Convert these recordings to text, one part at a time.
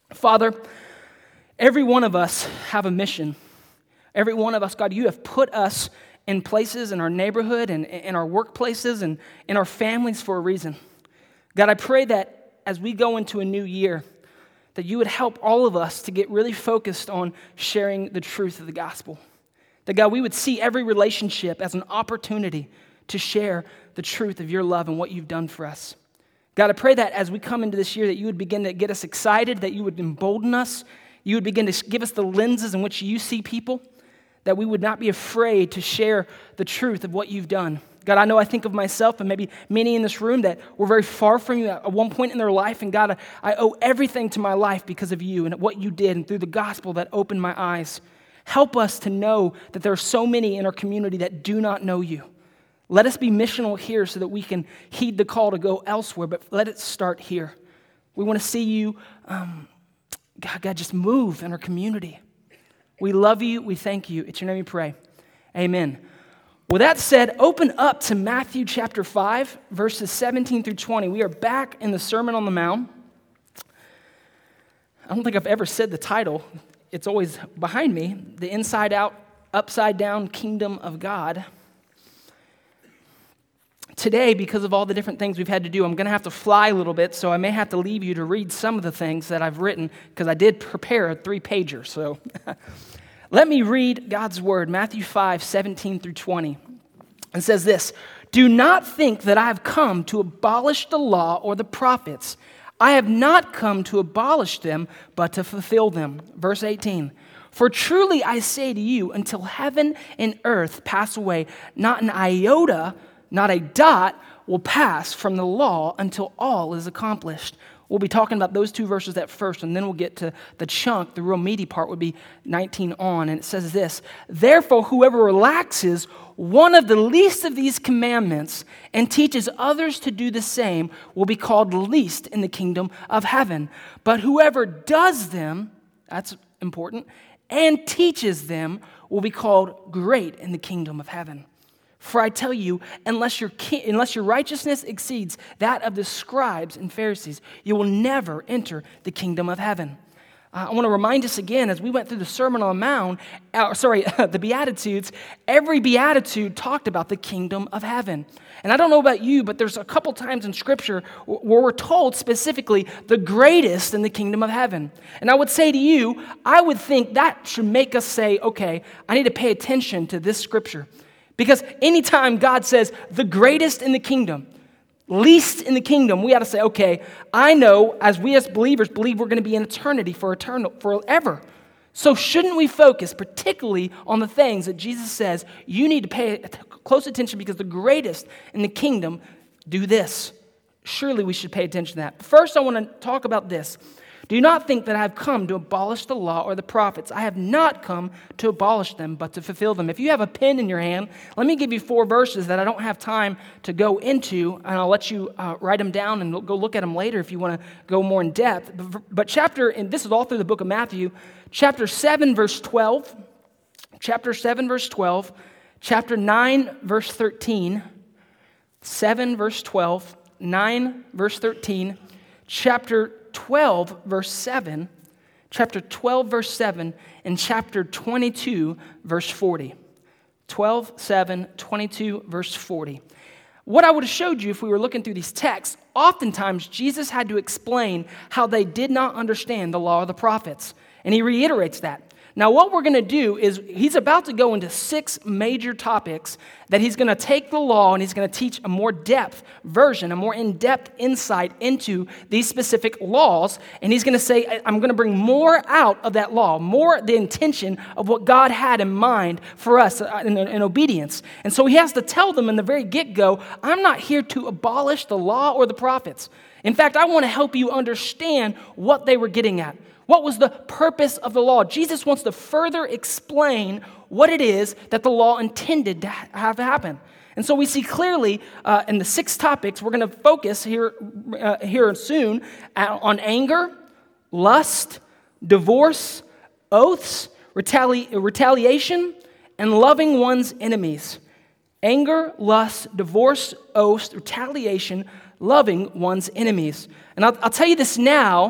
Father, every one of us have a mission. Every one of us, God, you have put us in places in our neighborhood and in our workplaces and in our families for a reason. God, I pray that as we go into a new year, that you would help all of us to get really focused on sharing the truth of the gospel. That, God, we would see every relationship as an opportunity to share the truth of your love and what you've done for us. God, I pray that as we come into this year, that you would begin to get us excited, that you would embolden us, you would begin to give us the lenses in which you see people, that we would not be afraid to share the truth of what you've done. God, I think of myself and maybe many in this room that were very far from you at one point in their life, and God, I owe everything to my life because of you and what you did and through the gospel that opened my eyes. Help us to know that there are so many in our community that do not know you. Let us be missional here so that we can heed the call to go elsewhere, but let it start here. We want to see you, God, just move in our community. We love you. We thank you. It's your name we pray. Amen. With that said, open up to Matthew chapter 5, verses 17 through 20. We are back in the Sermon on the Mount. I don't think I've ever said the title. It's always behind me. The inside out, upside down kingdom of God. Today, because of all the different things we've had to do, I'm going to have to fly a little bit, so I may have to leave you to read some of the things that I've written, because I did prepare a 3-pager. So let me read God's word, Matthew 5, 17 through 20. It says this, "Do not think that I have come to abolish the law or the prophets. I have not come to abolish them, but to fulfill them." Verse 18, "For truly I say to you, until heaven and earth pass away, not an iota, not a dot will pass from the law until all is accomplished." We'll be talking about those two verses at first, and then we'll get to the chunk. The real meaty part would be 19 on, and it says this, "Therefore, whoever relaxes one of the least of these commandments and teaches others to do the same will be called least in the kingdom of heaven. But whoever does them," that's important, "and teaches them will be called great in the kingdom of heaven. For I tell you, unless your righteousness exceeds that of the scribes and Pharisees, you will never enter the kingdom of heaven." I want to remind us again, as we went through the Sermon on the Mount, the Beatitudes, every Beatitude talked about the kingdom of heaven. And I don't know about you, but there's a couple times in Scripture where we're told specifically the greatest in the kingdom of heaven. And I would say to you, I would think that should make us say, okay, I need to pay attention to this Scripture. Because anytime God says the greatest in the kingdom, least in the kingdom, we ought to say, okay, I know as we as believers believe we're going to be in eternity forever. So shouldn't we focus particularly on the things that Jesus says you need to pay close attention, because the greatest in the kingdom do this. Surely we should pay attention to that. First, I want to talk about this. "Do not think that I have come to abolish the law or the prophets. I have not come to abolish them, but to fulfill them." If you have a pen in your hand, let me give you 4 verses that I don't have time to go into, and I'll let you write them down and go look at them later if you want to go more in depth. But and this is all through the book of Matthew, chapter 7, verse 12, chapter 7, verse 12, chapter 9, verse 13, 7, verse 12, 9, verse 13, chapter 12, verse 7, chapter 12, verse 7, and chapter 22, verse 40. 12, 7, 22, verse 40. What I would have showed you if we were looking through these texts, oftentimes Jesus had to explain how they did not understand the law of the prophets. And he reiterates that. Now, what we're going to do is he's about to go into 6 major topics that he's going to take the law and he's going to teach a more depth version, a more in-depth insight into these specific laws. And he's going to say, I'm going to bring more out of that law, more the intention of what God had in mind for us in obedience. And so he has to tell them in the very get-go, I'm not here to abolish the law or the prophets. In fact, I want to help you understand what they were getting at. What was the purpose of the law? Jesus wants to further explain what it is that the law intended to have happen. And so we see clearly in the 6 topics, we're going to focus here soon on anger, lust, divorce, oaths, retaliation, and loving one's enemies. Anger, lust, divorce, oaths, retaliation, loving one's enemies. And I'll tell you this now.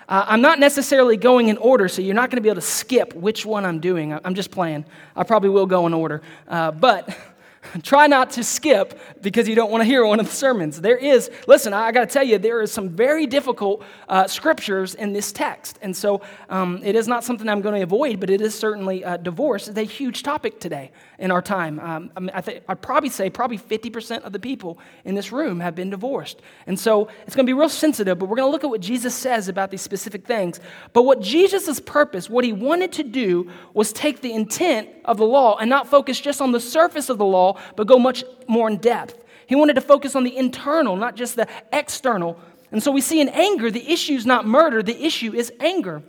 I'm not necessarily going in order, so you're not going to be able to skip which one I'm doing. I'm just playing. I probably will go in order. But try not to skip because you don't want to hear one of the sermons. Listen, I got to tell you, there is some very difficult scriptures in this text. And so it is not something I'm going to avoid, but it is certainly divorce is a huge topic today in our time. I'd probably say 50% of the people in this room have been divorced. And so it's going to be real sensitive, but we're going to look at what Jesus says about these specific things. But what Jesus' purpose, what he wanted to do, was take the intent of the law and not focus just on the surface of the law, but go much more in depth. He wanted to focus on the internal, not just the external. And so we see in anger, the issue is not murder, the issue is anger.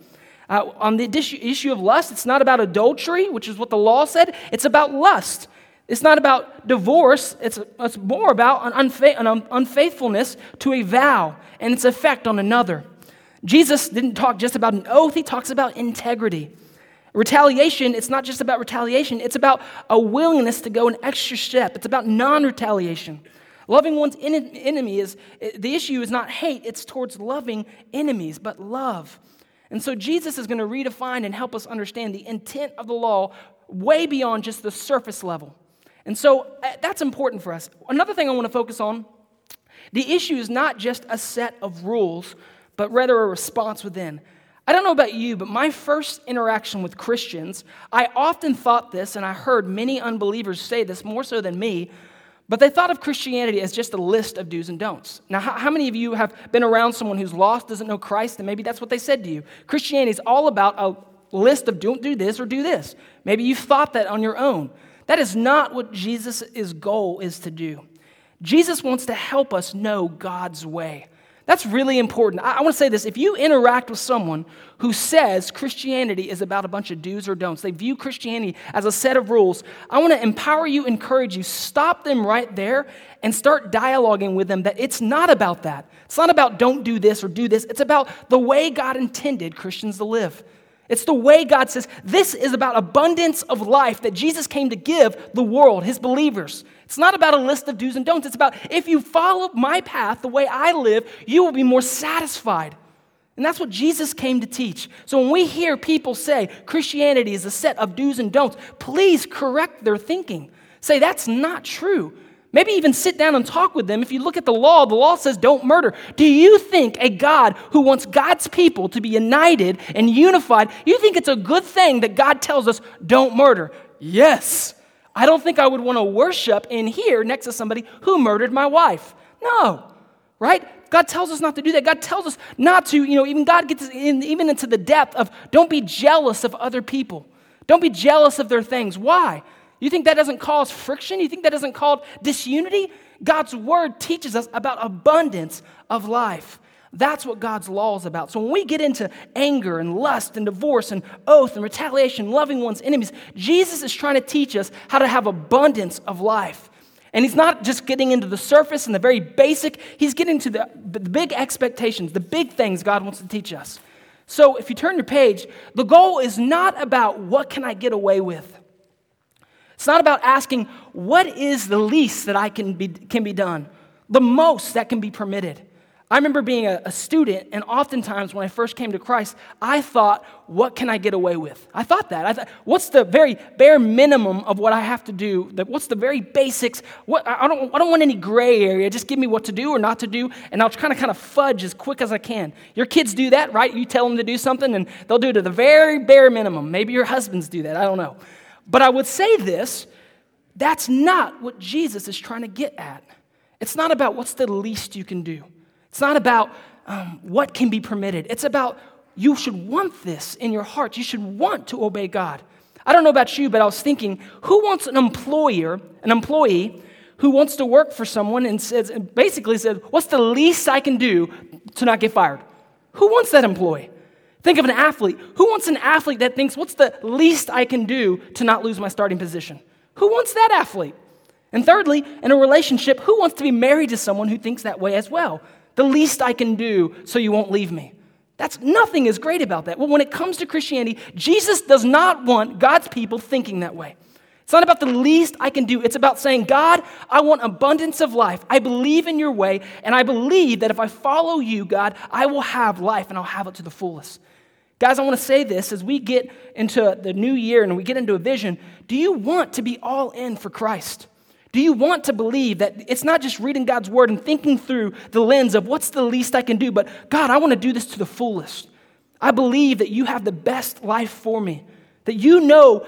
On the issue of lust, it's not about adultery, which is what the law said. It's about lust. It's not about divorce. It's more about an unfaithfulness to a vow and its effect on another. Jesus didn't talk just about an oath. He talks about integrity. Retaliation, it's not just about retaliation. It's about a willingness to go an extra step. It's about non-retaliation. Loving one's enemy the issue is not hate. It's towards loving enemies, but love. And so Jesus is going to redefine and help us understand the intent of the law way beyond just the surface level. And so that's important for us. Another thing I want to focus on, the issue is not just a set of rules, but rather a response within. I don't know about you, but my first interaction with Christians, I often thought this, and I heard many unbelievers say this more so than me, but they thought of Christianity as just a list of do's and don'ts. Now, how many of you have been around someone who's lost, doesn't know Christ, and maybe that's what they said to you? Christianity is all about a list of don't do this or do this. Maybe you've thought that on your own. That is not what Jesus' goal is to do. Jesus wants to help us know God's way. That's really important. I want to say this. If you interact with someone who says Christianity is about a bunch of do's or don'ts, they view Christianity as a set of rules, I want to empower you, encourage you, stop them right there and start dialoguing with them that it's not about that. It's not about don't do this or do this. It's about the way God intended Christians to live. It's the way God says, this is about abundance of life that Jesus came to give the world, his believers. It's not about a list of do's and don'ts. It's about if you follow my path, the way I live, you will be more satisfied. And that's what Jesus came to teach. So when we hear people say Christianity is a set of do's and don'ts, please correct their thinking. Say that's not true. Maybe even sit down and talk with them. If you look at the law says don't murder. Do you think a God who wants God's people to be united and unified, you think it's a good thing that God tells us don't murder? Yes. I don't think I would want to worship in here next to somebody who murdered my wife. No, right? God tells us not to do that. God tells us not to, even God gets even into the depth of don't be jealous of other people. Don't be jealous of their things. Why? You think that doesn't cause friction? You think that doesn't cause disunity? God's word teaches us about abundance of life. That's what God's law is about. So when we get into anger and lust and divorce and oath and retaliation, loving one's enemies, Jesus is trying to teach us how to have abundance of life. And he's not just getting into the surface and the very basic. He's getting to the big expectations, the big things God wants to teach us. So if you turn your page, the goal is not about what can I get away with. It's not about asking, what is the least that can be done? The most that can be permitted. I remember being a student, and oftentimes when I first came to Christ, I thought, what can I get away with? I thought that. I thought, what's the very bare minimum of what I have to do? What's the very basics? I don't want any gray area. Just give me what to do or not to do, and I'll kind of fudge as quick as I can. Your kids do that, right? You tell them to do something, and they'll do it to the very bare minimum. Maybe your husbands do that. I don't know. But I would say this, that's not what Jesus is trying to get at. It's not about what's the least you can do. It's not about what can be permitted. It's about you should want this in your heart. You should want to obey God. I don't know about you, but I was thinking, who wants an employee who wants to work for someone and basically says, what's the least I can do to not get fired? Who wants that employee? Think of an athlete. Who wants an athlete that thinks, what's the least I can do to not lose my starting position? Who wants that athlete? And thirdly, in a relationship, who wants to be married to someone who thinks that way as well? The least I can do so you won't leave me. Nothing is great about that. Well, when it comes to Christianity, Jesus does not want God's people thinking that way. It's not about the least I can do. It's about saying, God, I want abundance of life. I believe in your way, and I believe that if I follow you, God, I will have life, and I'll have it to the fullest. Guys, I want to say this as we get into the new year and we get into a vision. Do you want to be all in for Christ? Do you want to believe that it's not just reading God's word and thinking through the lens of what's the least I can do, but God, I want to do this to the fullest. I believe that you have the best life for me, that you know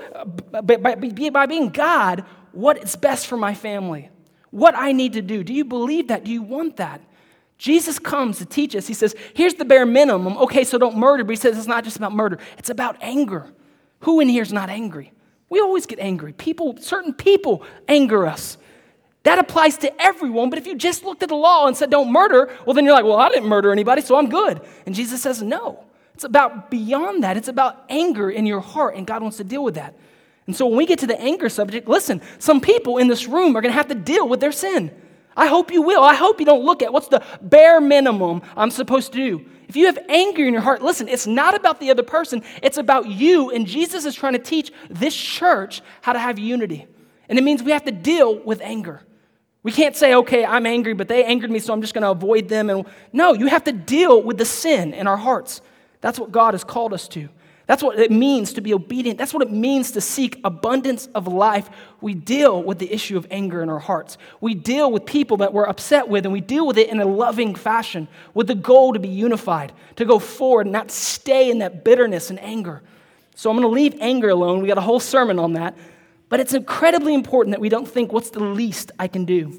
by being God what is best for my family, what I need to do. Do you believe that? Do you want that? Jesus comes to teach us. He says, here's the bare minimum. Okay, so don't murder, but he says it's not just about murder. It's about anger. Who in here is not angry? We always get angry. Certain people anger us. That applies to everyone, but if you just looked at the law and said don't murder, well then you're like, well, I didn't murder anybody, so I'm good. And Jesus says no. It's about beyond that. It's about anger in your heart, and God wants to deal with that. And so when we get to the anger subject, listen, some people in this room are going to have to deal with their sin. I hope you will. I hope you don't look at what's the bare minimum I'm supposed to do. If you have anger in your heart, listen, it's not about the other person. It's about you, and Jesus is trying to teach this church how to have unity. And it means we have to deal with anger. We can't say, okay, I'm angry, but they angered me, so I'm just going to avoid them. And no, you have to deal with the sin in our hearts. That's what God has called us to. That's what it means to be obedient. That's what it means to seek abundance of life. We deal with the issue of anger in our hearts. We deal with people that we're upset with, and we deal with it in a loving fashion with the goal to be unified, to go forward and not stay in that bitterness and anger. So I'm going to leave anger alone. We got a whole sermon on that. But it's incredibly important that we don't think, what's the least I can do?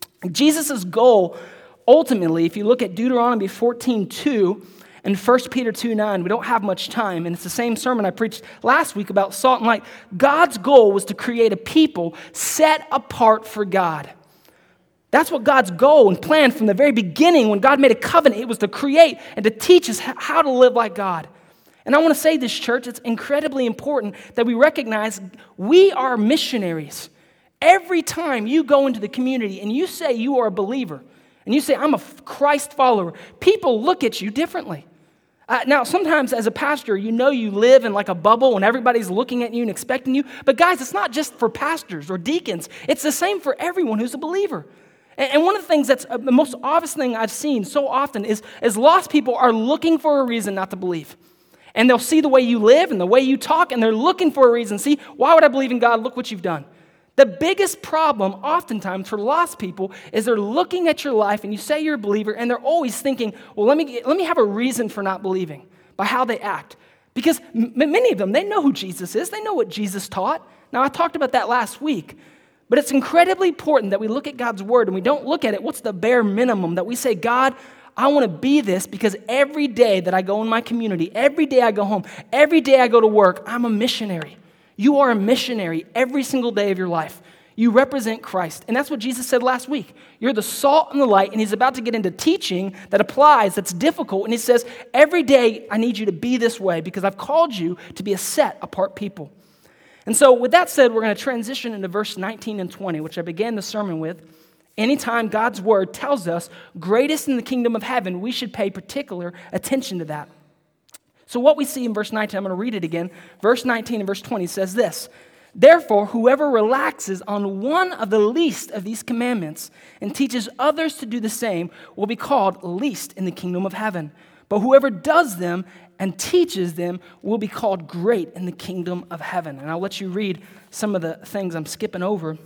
Jesus' goal, ultimately, if you look at Deuteronomy 14:2, and 1 Peter 2:9, we don't have much time, and it's the same sermon I preached last week about salt and light. God's goal was to create a people set apart for God. That's what God's goal and plan from the very beginning when God made a covenant. It was to create and to teach us how to live like God. And I want to say this, church, it's incredibly important that we recognize we are missionaries. Every time you go into the community and you say you are a believer, and you say, I'm a Christ follower, people look at you differently. Now, sometimes as a pastor, you know you live in like a bubble and everybody's looking at you and expecting you. But guys, it's not just for pastors or deacons. It's the same for everyone who's a believer. And one of the things that's the most obvious thing I've seen so often is lost people are looking for a reason not to believe. And they'll see the way you live and the way you talk, and they're looking for a reason. See, why would I believe in God? Look what you've done. The biggest problem oftentimes for lost people is they're looking at your life and you say you're a believer and they're always thinking, well, let me have a reason for not believing by how they act. Because many of them, they know who Jesus is. They know what Jesus taught. Now, I talked about that last week. But it's incredibly important that we look at God's word and we don't look at it, what's the bare minimum, that we say, God, I want to be this because every day that I go in my community, every day I go home, every day I go to work, I'm a missionary. You are a missionary every single day of your life. You represent Christ. And that's what Jesus said last week. You're the salt and the light, and he's about to get into teaching that applies, that's difficult. And he says, every day I need you to be this way because I've called you to be a set-apart people. And so with that said, we're going to transition into verse 19 and 20, which I began the sermon with. Anytime God's word tells us greatest in the kingdom of heaven, we should pay particular attention to that. So what we see in verse 19, I'm going to read it again. Verse 19 and verse 20 says this, therefore, whoever relaxes on one of the least of these commandments and teaches others to do the same will be called least in the kingdom of heaven. But whoever does them and teaches them will be called great in the kingdom of heaven. And I'll let you read some of the things I'm skipping over.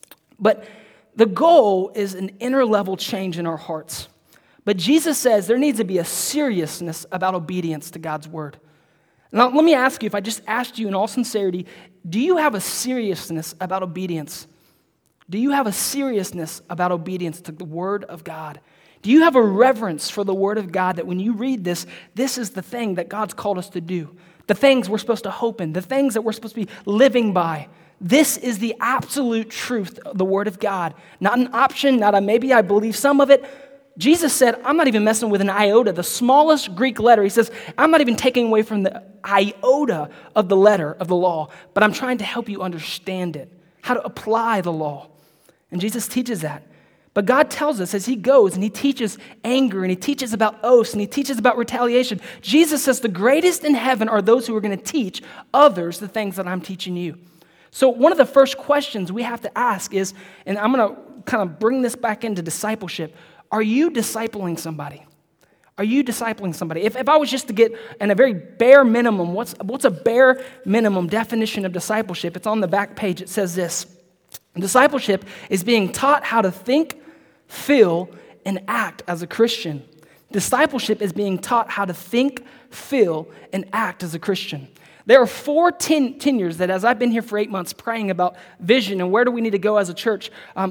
But the goal is an inner level change in our hearts. But Jesus says there needs to be a seriousness about obedience to God's word. Now, let me ask you, if I just asked you in all sincerity, do you have a seriousness about obedience? Do you have a seriousness about obedience to the word of God? Do you have a reverence for the word of God that when you read this, this is the thing that God's called us to do, the things we're supposed to hope in, the things that we're supposed to be living by? This is the absolute truth of the word of God, not an option, not a maybe I believe some of it. Jesus said, I'm not even messing with an iota, the smallest Greek letter. He says, I'm not even taking away from the iota of the letter of the law, but I'm trying to help you understand it, how to apply the law. And Jesus teaches that. But God tells us as he goes and he teaches anger and he teaches about oaths and he teaches about retaliation, Jesus says the greatest in heaven are those who are going to teach others the things that I'm teaching you. So one of the first questions we have to ask is, and I'm going to kind of bring this back into discipleship, are you discipling somebody? Are you discipling somebody? If I was just to get in a very bare minimum, what's a bare minimum definition of discipleship? It's on the back page. It says this: discipleship is being taught how to think, feel, and act as a Christian. Discipleship is being taught how to think, feel, and act as a Christian. There are 4 tenures that, as I've been here for 8 months praying about vision and where do we need to go as a church,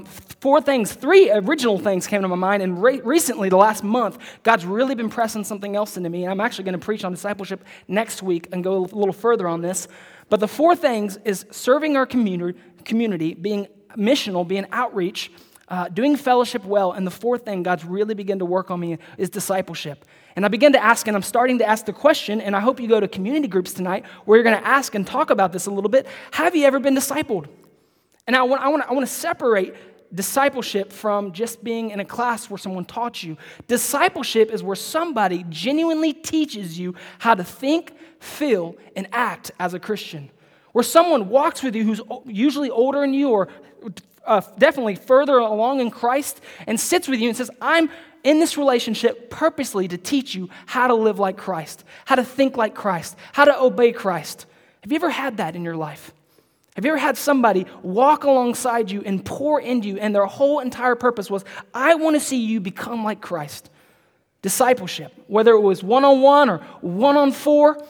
3 original things came to my mind, and recently, the last month, God's really been pressing something else into me, and I'm actually going to preach on discipleship next week and go a little further on this. But the 4 things is serving our community, being missional, being outreach, doing fellowship well, and the 4th thing God's really begun to work on me is discipleship. And I began to ask, and I'm starting to ask the question, and I hope you go to community groups tonight where you're going to ask and talk about this a little bit. Have you ever been discipled? And I want to separate discipleship from just being in a class where someone taught you. Discipleship is where somebody genuinely teaches you how to think, feel, and act as a Christian. Where someone walks with you who's usually older than you or definitely further along in Christ and sits with you and says, I'm in this relationship purposely to teach you how to live like Christ, how to think like Christ, how to obey Christ. Have you ever had that in your life? Have you ever had somebody walk alongside you and pour into you, and their whole entire purpose was, I want to see you become like Christ? Discipleship, whether it was one-on-one or one-on-4,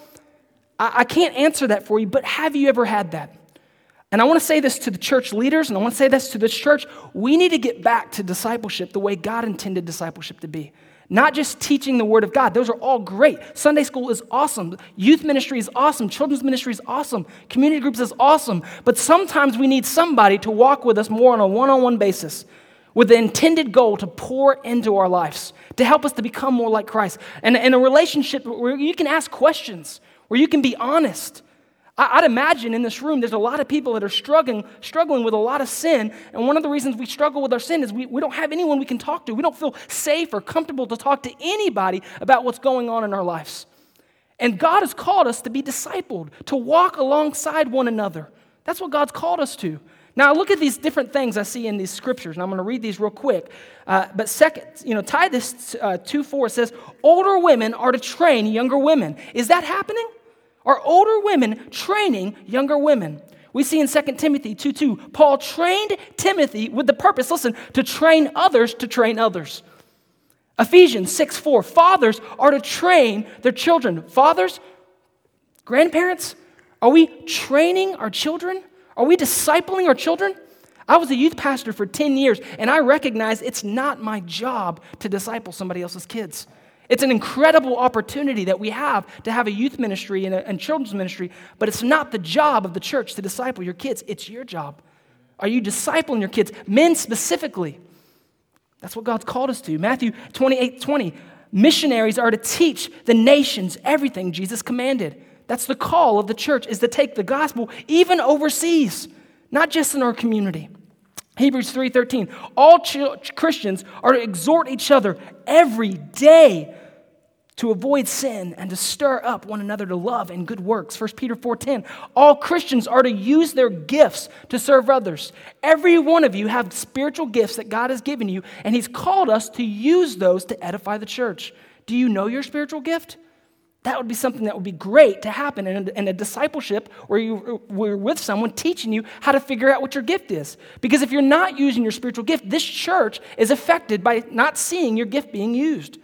I can't answer that for you, but have you ever had that? And I want to say this to the church leaders, and I want to say this to this church. We need to get back to discipleship the way God intended discipleship to be. Not just teaching the Word of God. Those are all great. Sunday school is awesome. Youth ministry is awesome. Children's ministry is awesome. Community groups is awesome. But sometimes we need somebody to walk with us more on a one-on-one basis with the intended goal to pour into our lives, to help us to become more like Christ. And in a relationship where you can ask questions, where you can be honest. I'd imagine in this room there's a lot of people that are struggling with a lot of sin, and one of the reasons we struggle with our sin is we don't have anyone we can talk to. We don't feel safe or comfortable to talk to anybody about what's going on in our lives. And God has called us to be discipled, to walk alongside one another. That's what God's called us to. Now, look at these different things I see in these scriptures, and I'm going to read these real quick. But second, Titus 2:4 says, older women are to train younger women. Is that happening? Are older women training younger women? We see in 2 Timothy 2:2, Paul trained Timothy with the purpose, listen, to train others to train others. Ephesians 6:4, fathers are to train their children. Fathers, grandparents, are we training our children? Are we discipling our children? I was a youth pastor for 10 years, and I recognize it's not my job to disciple somebody else's kids. It's an incredible opportunity that we have to have a youth ministry and children's ministry, but it's not the job of the church to disciple your kids. It's your job. Are you discipling your kids? Men specifically. That's what God's called us to. Matthew 28:20. Missionaries are to teach the nations everything Jesus commanded. That's the call of the church, is to take the gospel even overseas, not just in our community. Hebrews 3:13. All Christians are to exhort each other every day to avoid sin and to stir up one another to love and good works. 1 Peter 4:10. All Christians are to use their gifts to serve others. Every one of you have spiritual gifts that God has given you, and He's called us to use those to edify the church. Do you know your spiritual gift? That would be something that would be great to happen in a discipleship where we're with someone teaching you how to figure out what your gift is. Because if you're not using your spiritual gift, this church is affected by not seeing your gift being used.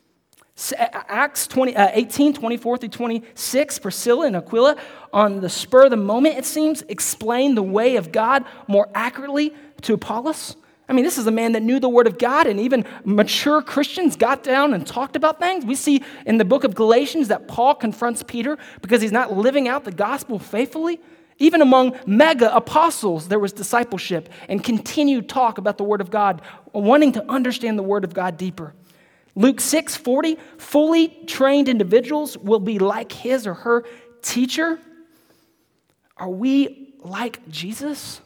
Acts 18:24-26, Priscilla and Aquila, on the spur of the moment, it seems, explain the way of God more accurately to Apollos. I mean, this is a man that knew the Word of God, and even mature Christians got down and talked about things. We see in the book of Galatians that Paul confronts Peter because he's not living out the gospel faithfully. Even among mega apostles, there was discipleship and continued talk about the Word of God, wanting to understand the Word of God deeper. Luke 6:40, fully trained individuals will be like his or her teacher. Are we like Jesus?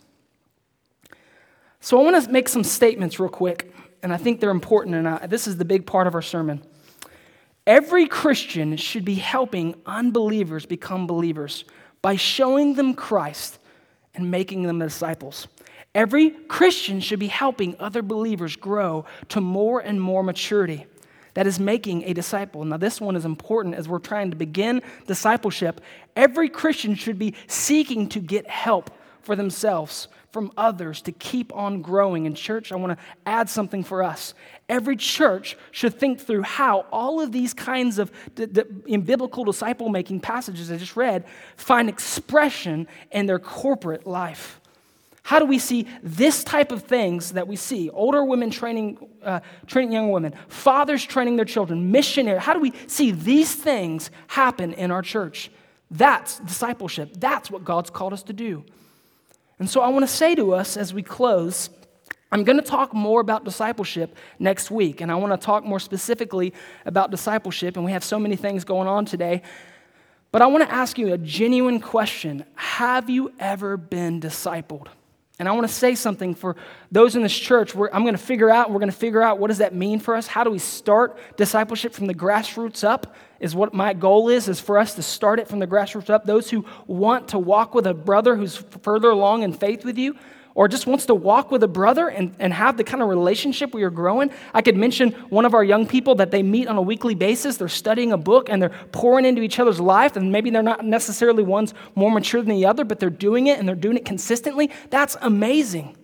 So I want to make some statements real quick, and I think they're important, and this is the big part of our sermon. Every Christian should be helping unbelievers become believers by showing them Christ and making them disciples. Every Christian should be helping other believers grow to more and more maturity. That is making a disciple. Now, this one is important as we're trying to begin discipleship. Every Christian should be seeking to get help for themselves from others to keep on growing. In church, I want to add something for us. Every church should think through how all of these kinds of in biblical disciple-making passages I just read find expression in their corporate life. How do we see this type of things that we see? Older women training young women, fathers training their children, missionary. How do we see these things happen in our church? That's discipleship. That's what God's called us to do. And so I want to say to us as we close, I'm going to talk more about discipleship next week, and I want to talk more specifically about discipleship, and we have so many things going on today. But I want to ask you a genuine question. Have you ever been discipled? And I want to say something for those in this church. We're going to figure out what does that mean for us? How do we start discipleship from the grassroots up is what my goal is for us to start it from the grassroots up. Those who want to walk with a brother who's further along in faith with you, or just wants to walk with a brother and have the kind of relationship we are growing. I could mention one of our young people that they meet on a weekly basis. They're studying a book and they're pouring into each other's life, and maybe they're not necessarily one's more mature than the other, but they're doing it and they're doing it consistently. That's amazing.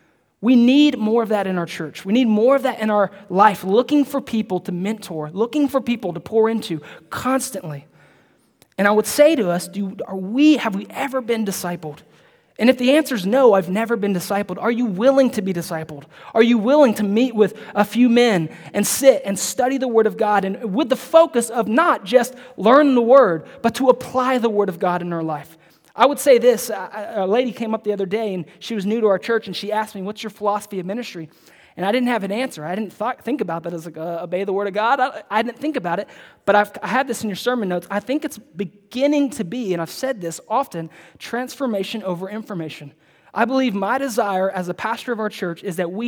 We need more of that in our church. We need more of that in our life, looking for people to mentor, looking for people to pour into constantly. And I would say to us, have we ever been discipled? And if the answer is no, I've never been discipled, are you willing to be discipled? Are you willing to meet with a few men and sit and study the Word of God, and with the focus of not just learn the Word, but to apply the Word of God in our life? I would say this, a lady came up the other day, and she was new to our church, and she asked me, what's your philosophy of ministry? And I didn't have an answer. I didn't think about that as like obey the Word of God. I didn't think about it, but I had this in your sermon notes. I think it's beginning to be, and I've said this often, transformation over information. I believe my desire as a pastor of our church is that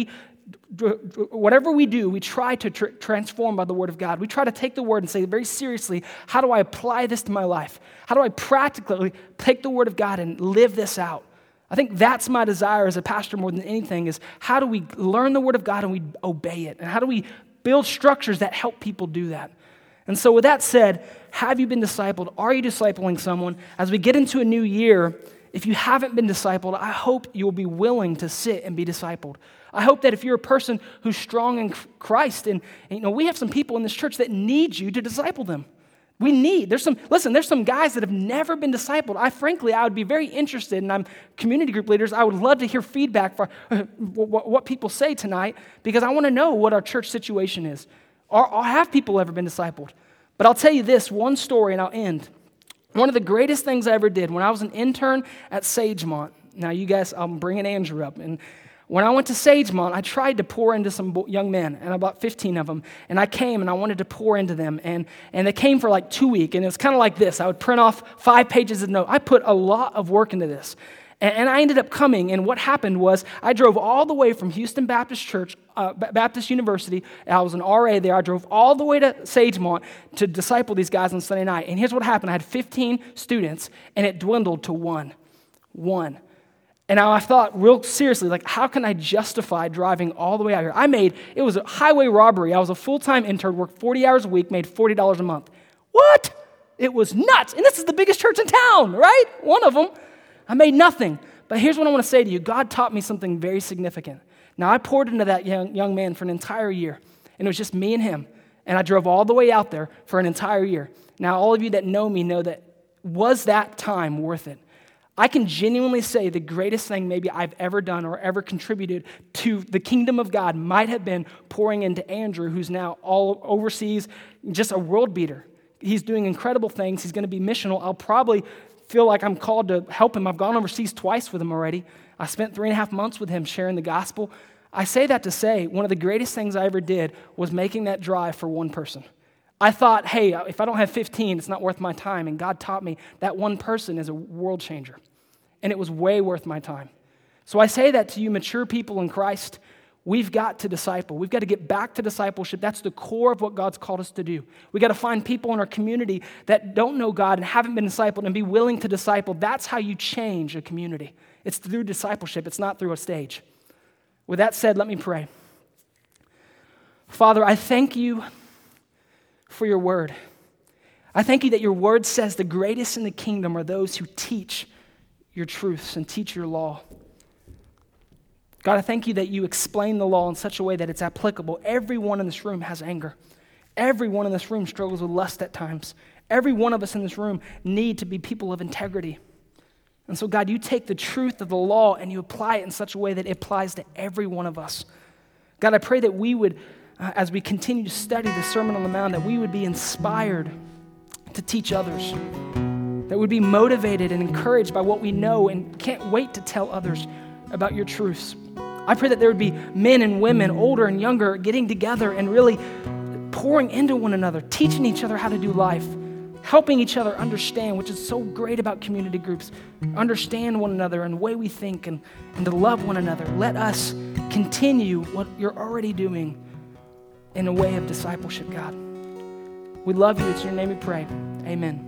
whatever we do, we try to transform by the Word of God. We try to take the Word and say very seriously, how do I apply this to my life? How do I practically take the Word of God and live this out? I think that's my desire as a pastor more than anything, is how do we learn the Word of God and we obey it? And how do we build structures that help people do that? And so with that said, have you been discipled? Are you discipling someone? As we get into a new year, if you haven't been discipled, I hope you'll be willing to sit and be discipled. I hope that if you're a person who's strong in Christ, and we have some people in this church that need you to disciple them. There's some guys that have never been discipled. I would be very interested, and I'm community group leaders, I would love to hear feedback for what people say tonight, because I want to know what our church situation is. Or have people ever been discipled? But I'll tell you this, one story, and I'll end. One of the greatest things I ever did when I was an intern at Sagemont. Now, you guys, I'm bringing Andrew up, and when I went to Sagemont, I tried to pour into some young men, and about 15 of them, and I came and I wanted to pour into them, and they came for like 2 weeks, and it was kind of like this. I would print off 5 pages of notes. I put a lot of work into this, and I ended up coming, and what happened was I drove all the way from Houston Baptist Church, Baptist University. I was an RA there. I drove all the way to Sagemont to disciple these guys on Sunday night, and here's what happened. I had 15 students, and it dwindled to one. And now I thought real seriously, like, how can I justify driving all the way out here? It was a highway robbery. I was a full-time intern, worked 40 hours a week, made $40 a month. What? It was nuts. And this is the biggest church in town, right? One of them. I made nothing. But here's what I want to say to you. God taught me something very significant. Now, I poured into that young man for an entire year, and it was just me and him. And I drove all the way out there for an entire year. Now, all of you that know me know that, was that time worth it? I can genuinely say the greatest thing maybe I've ever done or ever contributed to the kingdom of God might have been pouring into Andrew, who's now all overseas, just a world beater. He's doing incredible things. He's going to be missional. I'll probably feel like I'm called to help him. I've gone overseas twice with him already. I spent 3.5 months with him sharing the gospel. I say that to say one of the greatest things I ever did was making that drive for one person. I thought, hey, if I don't have 15, it's not worth my time. And God taught me that one person is a world changer. And it was way worth my time. So I say that to you mature people in Christ. we've got to disciple. We've got to get back to discipleship. That's the core of what God's called us to do. We've got to find people in our community that don't know God and haven't been discipled and be willing to disciple. That's how you change a community. It's through discipleship. It's not through a stage. With that said, let me pray. Father, I thank you for your word. I thank you that your word says the greatest in the kingdom are those who teach your truths and teach your law. God, I thank you that you explain the law in such a way that it's applicable. Everyone in this room has anger. Everyone in this room struggles with lust at times. Every one of us in this room need to be people of integrity. And so, God, you take the truth of the law and you apply it in such a way that it applies to every one of us. God, I pray that we would, as we continue to study the Sermon on the Mount, that we would be inspired to teach others, that we'd be motivated and encouraged by what we know and can't wait to tell others about your truths. I pray that there would be men and women, older and younger, getting together and really pouring into one another, teaching each other how to do life, helping each other understand, which is so great about community groups, understand one another and the way we think and to love one another. Let us continue what you're already doing in a way of discipleship, God. We love you. It's in your name we pray. Amen.